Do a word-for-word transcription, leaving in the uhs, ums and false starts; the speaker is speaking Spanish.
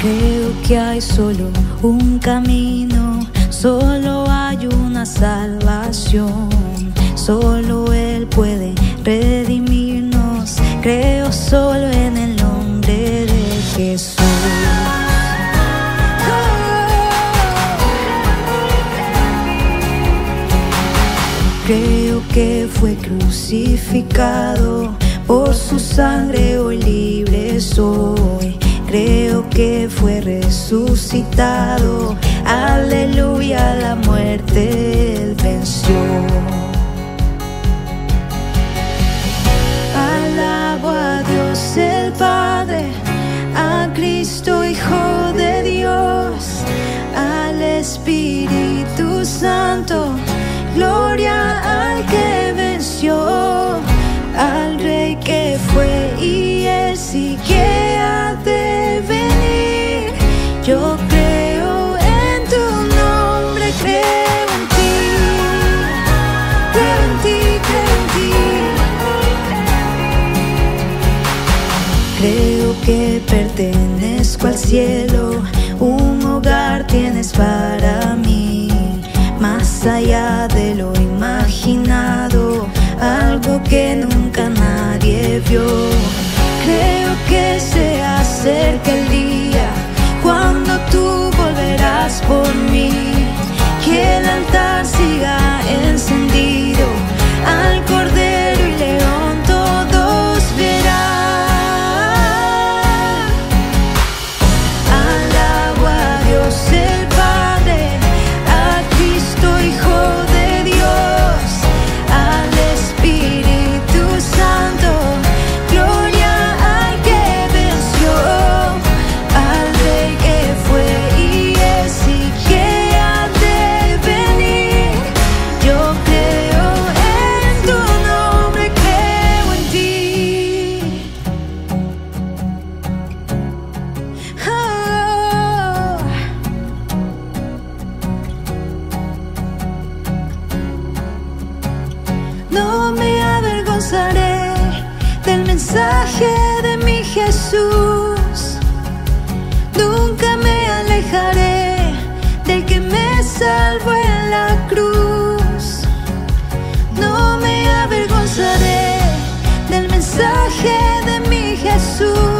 Creo que hay solo un camino, solo hay una salvación, solo Él puede redimirnos. Creo solo en el nombre de Jesús. Creo que fue crucificado, por su sangre hoy libre soy. Creo que fue resucitado, aleluya, la muerte Él venció. Alabo a Dios el Padre, a Cristo Hijo de Dios, al Espíritu Santo, gloria al que venció, al Rey que fue y Él sigue ha de venir. Yo creo en tu nombre, creo en ti, creo en ti, creo en ti. Creo que pertenezco al cielo, un hogar tienes para mí, más allá de lo imaginado, algo que nunca nadie vio. Creo que se acerca el día cuando tú volverás por mí, que el altar siga encendido, al Cordero y León todos verán. Alabo a Dios el Padre, a Cristo Hijo de Dios, al Espíritu Santo, gloria al que venció, al Rey que fue y Él sigue ha de venir. Yo creo en tu nombre, creo en ti. Oh. No me avergonzaré del mensaje de mi Jesús, nunca me alejaré del que me salvó en la cruz. No me avergonzaré del mensaje de mi Jesús,